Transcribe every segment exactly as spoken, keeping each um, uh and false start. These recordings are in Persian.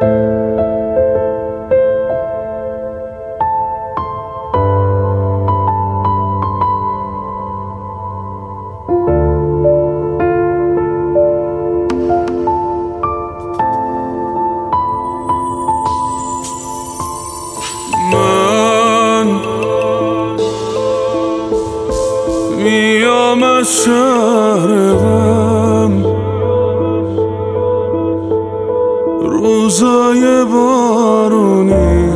میام از شهر غم، روزای بارونی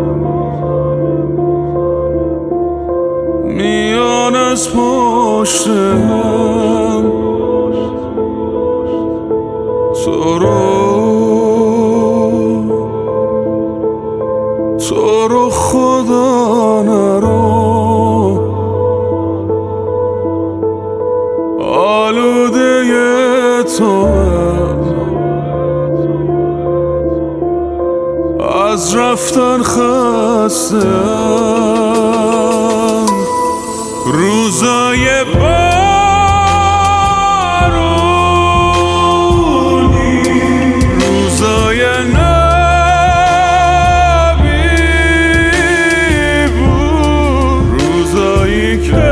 میان از پشت هم، تو رو تو رو خدا نرو، آلوده تو از رفتن خستم، روزای بارونی روزای نبی بود، روزایی که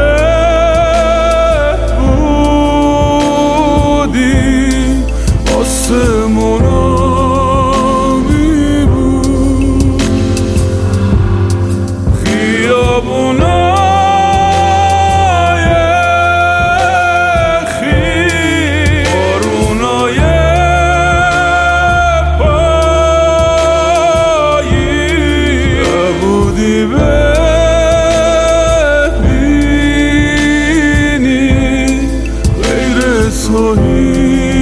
آسمونابی بود، خیابونای خیس، بارونای پاییز، نبودی ببینی غیر تویی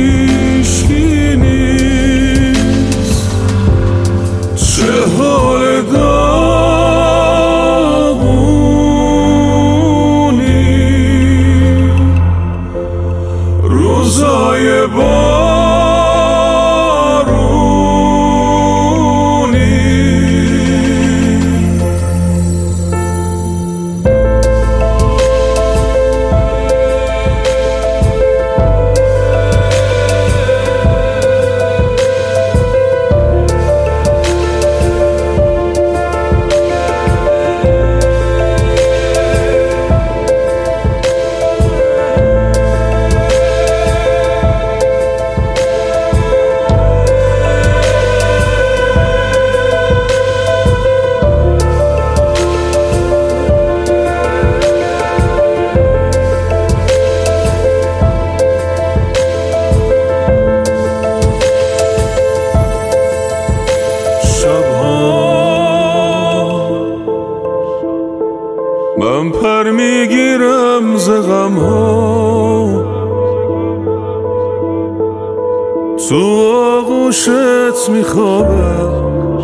حال داغونی، روزای بارونی. من پر میگیرم ز غم ها، تو آغوشت میخوابم،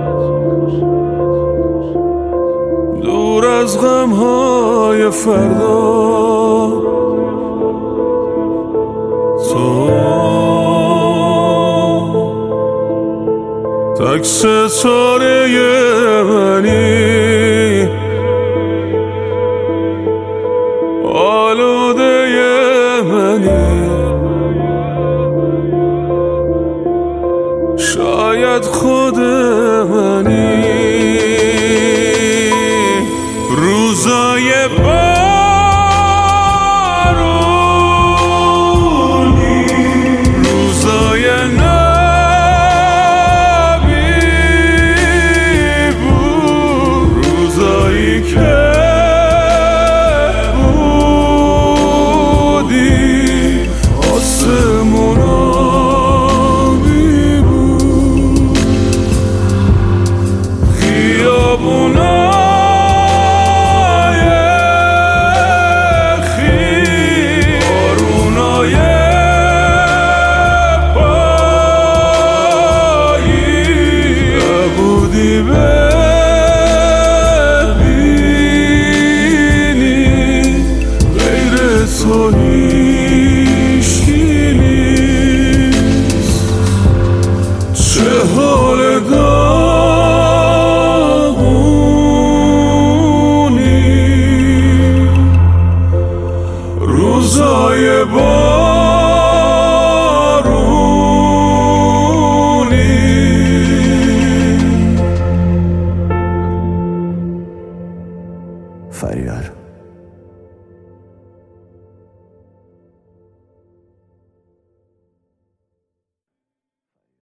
دور از غم های فردا، تو تک ستاره منی، آلوده منی، شاید خود منی، روزای بارونی روزای نبی بود، روزایی که آسمونابی بود، خیابونای خیس، بارونای پاییز، نبودی ببینی غیر تویی حال داغونی، روزای بارونی. فریور.